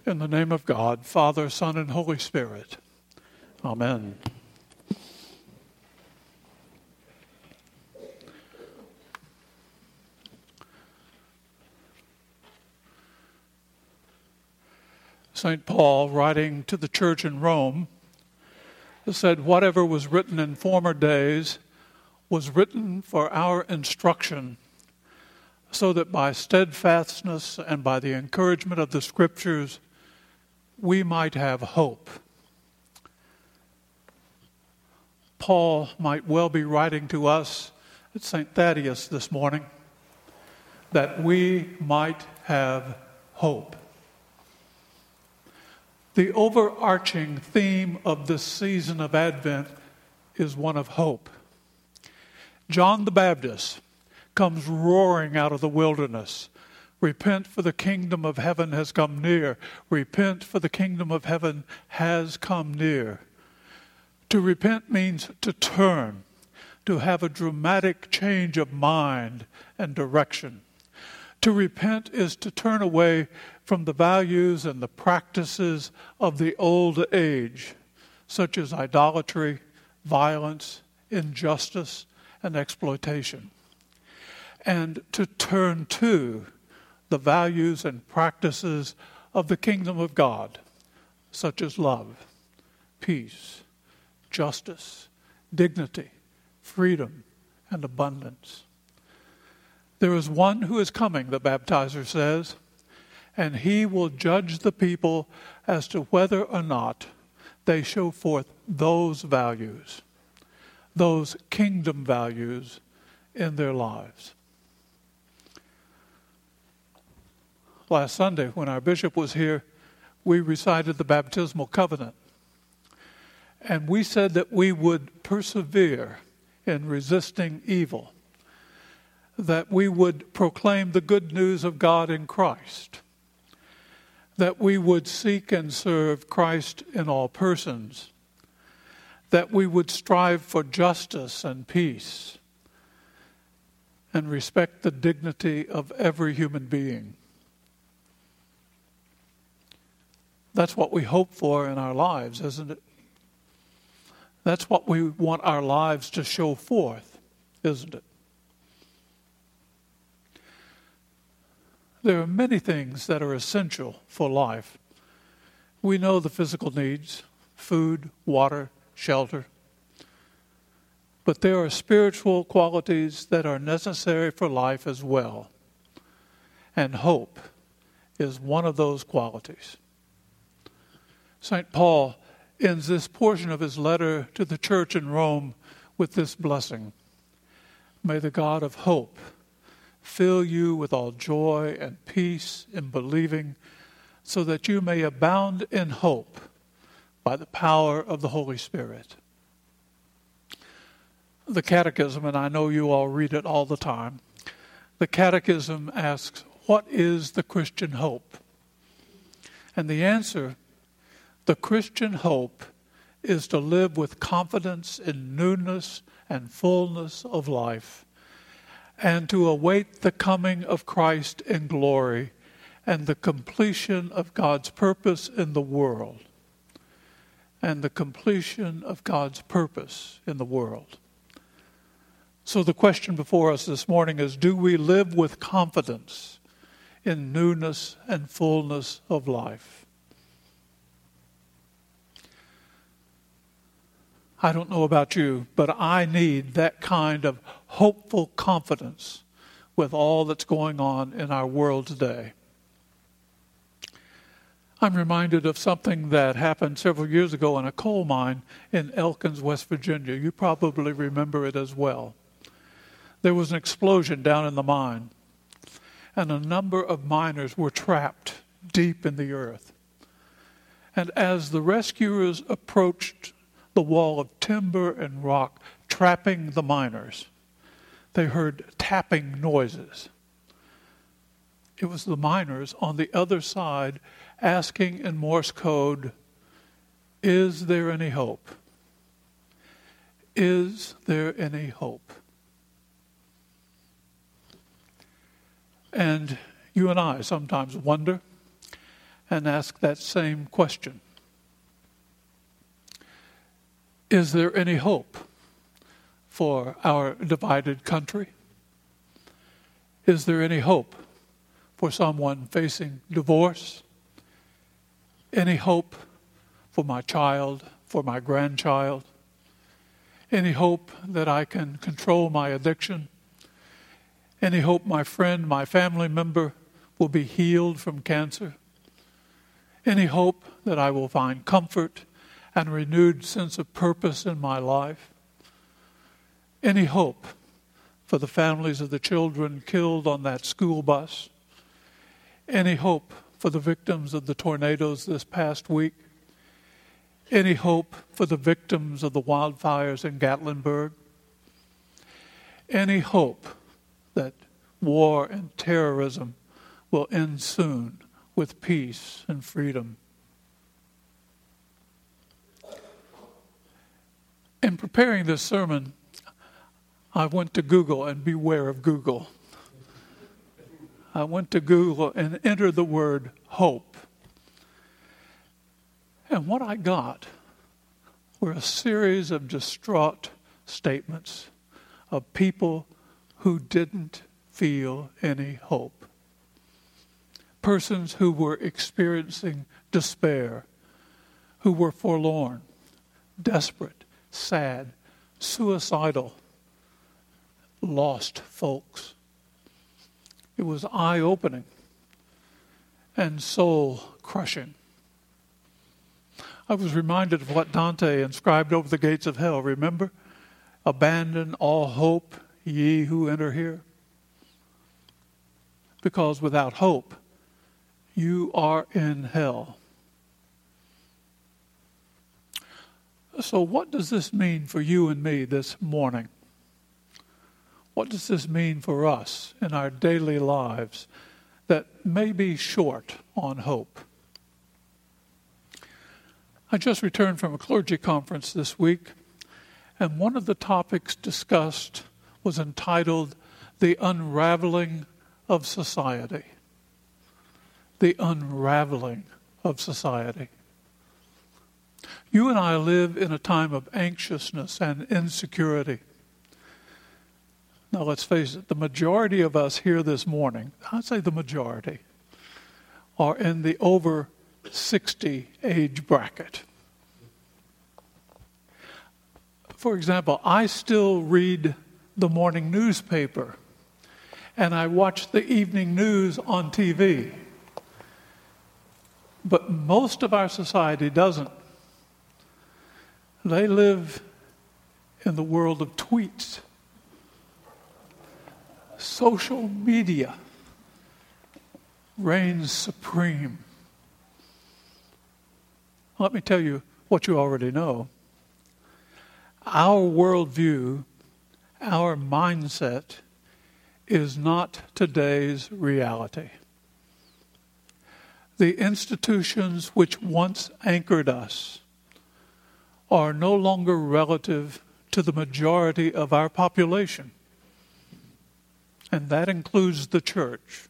In the name of God, Father, Son, and Holy Spirit. Amen. St. Paul, writing to the church in Rome, said, "Whatever was written in former days was written for our instruction, so that by steadfastness and by the encouragement of the Scriptures, we might have hope." Paul might well be writing to us at St. Thaddeus this morning that we might have hope. The overarching theme of this season of Advent is one of hope. John the Baptist comes roaring out of the wilderness. Repent, for the kingdom of heaven has come near. Repent, for the kingdom of heaven has come near. To repent means to turn, to have a dramatic change of mind and direction. To repent is to turn away from the values and the practices of the old age, such as idolatry, violence, injustice, and exploitation, and to turn to the values and practices of the kingdom of God, such as love, peace, justice, dignity, freedom, and abundance. There is one who is coming, the baptizer says, and he will judge the people as to whether or not they show forth those values, those kingdom values in their lives. Last Sunday, when our bishop was here, we recited the baptismal covenant. And we said that we would persevere in resisting evil, that we would proclaim the good news of God in Christ, that we would seek and serve Christ in all persons, that we would strive for justice and peace, and respect the dignity of every human being. That's what we hope for in our lives, isn't it? That's what we want our lives to show forth, isn't it? There are many things that are essential for life. We know the physical needs: food, water, shelter. But there are spiritual qualities that are necessary for life as well. And hope is one of those qualities. St. Paul ends this portion of his letter to the church in Rome with this blessing: "May the God of hope fill you with all joy and peace in believing, so that you may abound in hope by the power of the Holy Spirit." The Catechism, and I know you all read it all the time, the Catechism asks, what is the Christian hope? And the answer: the Christian hope is to live with confidence in newness and fullness of life, and to await the coming of Christ in glory and the completion of God's purpose in the world. And the completion of God's purpose in the world. So the question before us this morning is, do we live with confidence in newness and fullness of life? I don't know about you, but I need that kind of hopeful confidence with all that's going on in our world today. I'm reminded of something that happened several years ago in a coal mine in Elkins, West Virginia. You probably remember it as well. There was an explosion down in the mine, and a number of miners were trapped deep in the earth. And as the rescuers approached the wall of timber and rock trapping the miners, they heard tapping noises. It was the miners on the other side asking in Morse code, "Is there any hope? Is there any hope?" And you and I sometimes wonder, and ask that same question. Is there any hope for our divided country? Is there any hope for someone facing divorce? Any hope for my child, for my grandchild? Any hope that I can control my addiction? Any hope my friend, my family member will be healed from cancer? Any hope that I will find comfort and a renewed sense of purpose in my life? Any hope for the families of the children killed on that school bus? Any hope for the victims of the tornadoes this past week? Any hope for the victims of the wildfires in Gatlinburg? Any hope that war and terrorism will end soon with peace and freedom? In preparing this sermon, I went to Google, and beware of Google. I went to Google and entered the word hope. And what I got were a series of distraught statements of people who didn't feel any hope. Persons who were experiencing despair, who were forlorn, desperate, sad, suicidal, lost folks. It was eye-opening and soul-crushing. I was reminded of what Dante inscribed over the gates of hell. Remember? Abandon all hope, ye who enter here. Because without hope, you are in hell. So what does this mean for you and me this morning? What does this mean for us in our daily lives that may be short on hope? I just returned from a clergy conference this week, and one of the topics discussed was entitled The Unraveling of Society. The Unraveling of Society. You and I live in a time of anxiousness and insecurity. Now, let's face it, the majority of us here this morning, I'd say the majority, are in the over 60 age bracket. For example, I still read the morning newspaper, and I watch the evening news on TV. But most of our society doesn't. They live in the world of tweets. Social media reigns supreme. Let me tell you what you already know. Our worldview, our mindset, is not today's reality. The institutions which once anchored us are no longer relative to the majority of our population. And that includes the church.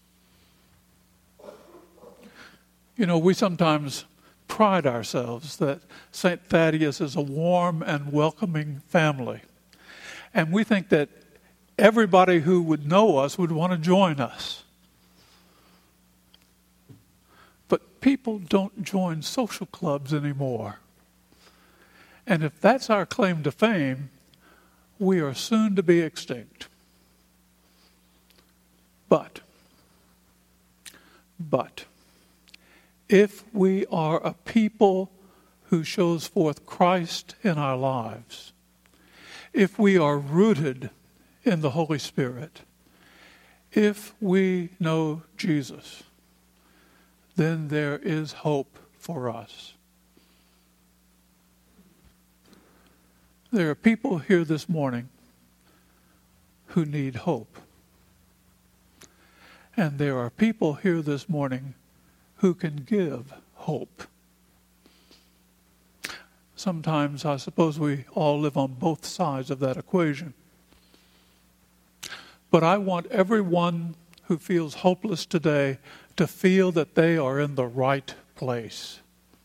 You know, we sometimes pride ourselves that St. Thaddeus is a warm and welcoming family. And we think that everybody who would know us would want to join us. But people don't join social clubs anymore. And if that's our claim to fame, we are soon to be extinct. But, if we are a people who shows forth Christ in our lives, if we are rooted in the Holy Spirit, if we know Jesus, then there is hope for us. There are people here this morning who need hope. And there are people here this morning who can give hope. Sometimes I suppose we all live on both sides of that equation. But I want everyone who feels hopeless today to feel that they are in the right place.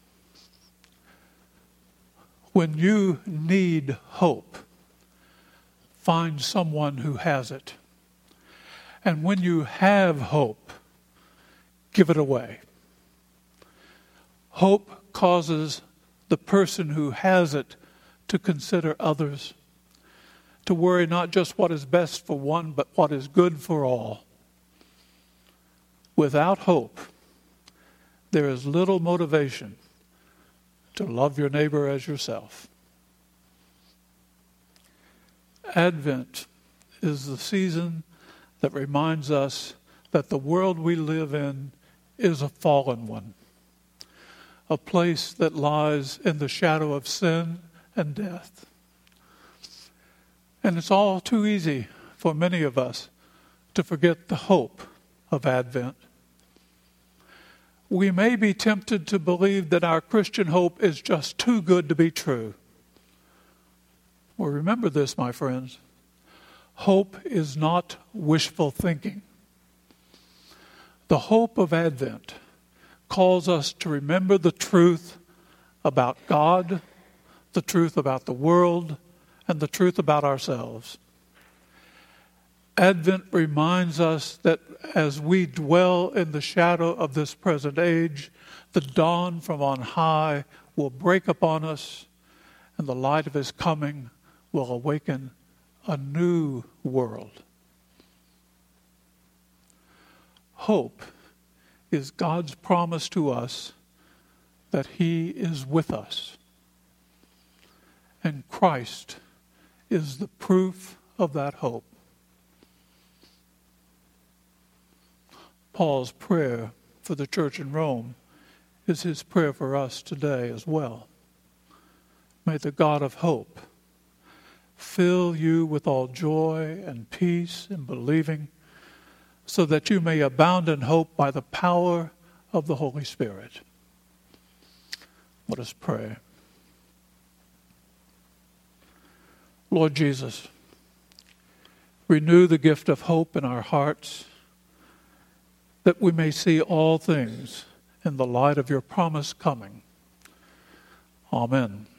When you need hope, find someone who has it. And when you have hope, give it away. Hope causes the person who has it to consider others, to worry not just what is best for one, but what is good for all. Without hope, there is little motivation to love your neighbor as yourself. Advent is the season that reminds us that the world we live in is a fallen one, a place that lies in the shadow of sin and death. And it's all too easy for many of us to forget the hope of Advent. We may be tempted to believe that our Christian hope is just too good to be true. Well, remember this, my friends. Hope is not wishful thinking. The hope of Advent calls us to remember the truth about God, the truth about the world, and the truth about ourselves. Advent reminds us that as we dwell in the shadow of this present age, the dawn from on high will break upon us, and the light of His coming will awaken a new world. Hope is God's promise to us that He is with us. And Christ is the proof of that hope. Paul's prayer for the church in Rome is his prayer for us today as well. May the God of hope fill you with all joy and peace in believing, so that you may abound in hope by the power of the Holy Spirit. Let us pray. Lord Jesus, renew the gift of hope in our hearts, that we may see all things in the light of your promised coming. Amen.